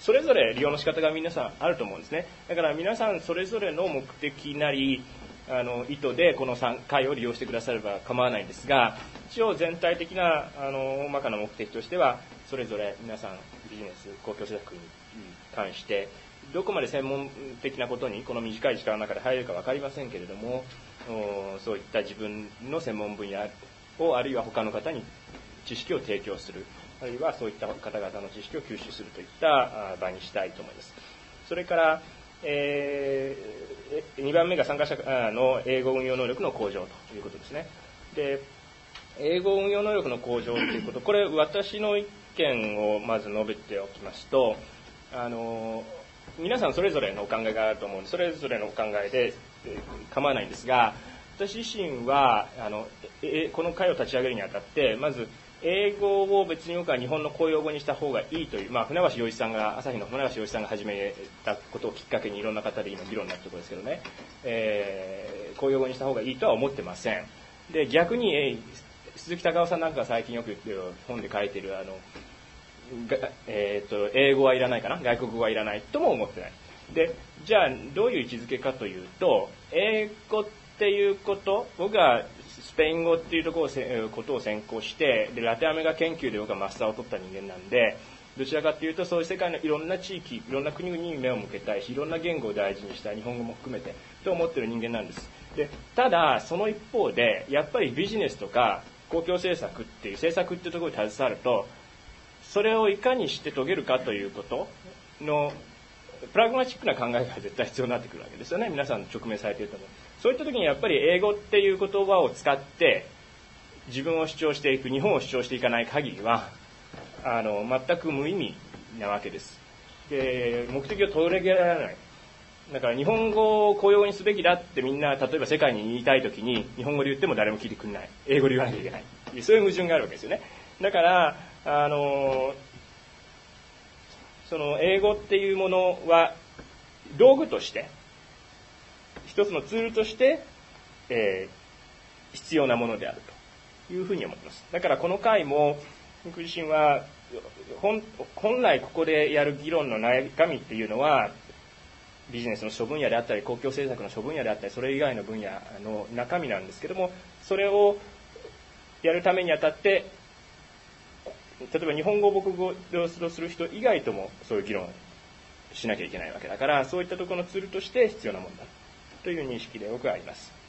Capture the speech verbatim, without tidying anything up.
それぞれ利用の仕方が皆さんあると思うんですね。だから皆さんそれぞれの目的なりあの意図でこの会を利用してくだされば構わないんですが、一応全体的なあの大まかな目的としては、それぞれ皆さんビジネス公共政策に関してどこまで専門的なことにこの短い時間の中で入れるか分かりませんけれども、そういった自分の専門分野をあるいは他の方に知識を提供する、あるいはそういった方々の知識を吸収するといった場にしたいと思います。それから、えー、にばんめが参加者の英語運用能力の向上ということですね。で、英語運用能力の向上ということ、これ私の意見をまず述べておきますと、あの皆さんそれぞれのお考えがあると思うので、それぞれのお考えで構わないんですが、私自身はあのえこの会を立ち上げるにあたって、まず英語を別に僕は日本の公用語にした方がいいという、まあ、船橋洋一さんが、朝日の船橋洋一さんが始めたことをきっかけにいろんな方で今議論になったところですけどね、えー、公用語にした方がいいとは思ってません。で、逆に、えー、鈴木孝夫さんなんかが最近よく言ってる本で書いてるあの、えー、と英語はいらないかな、外国語はいらないとも思ってない。で、じゃあどういう位置づけかというと、英語っていうこと、僕はスペイン語っていうところをせことを専攻して、でラテンアメリカ研究で僕はマスターを取った人間なんで、どちらかというとそういう世界のいろんな地域、いろんな国々に目を向けたいし、いろんな言語を大事にしたい、日本語も含めてと思っている人間なんです。で、ただその一方でやっぱりビジネスとか公共政策っていう政策っていうところに携わると、それをいかにして遂げるかということのプラグマチックな考えが絶対必要になってくるわけですよね。皆さん直面されていると思う。そういった時にやっぱり英語っていう言葉を使って自分を主張していく、日本を主張していかない限りはあの全く無意味なわけです。で、目的を取り上げられない。だから日本語を公用語にすべきだってみんな例えば世界に言いたい時に日本語で言っても誰も聞いてくれない。英語で言わなきゃいけない。そういう矛盾があるわけですよね。だからあのその英語っていうものは道具として一つのツールとして、えー、必要なものであるというふうに思います。だからこの回も僕自身は 本, 本来ここでやる議論の中身っていうのはビジネスの諸分野であったり公共政策の諸分野であったりそれ以外の分野の中身なんですけども、それをやるためにあたって例えば日本語を母国語とする人以外ともそういう議論をしなきゃいけないわけだから、そういったところのツールとして必要なものだという認識で僕はあります。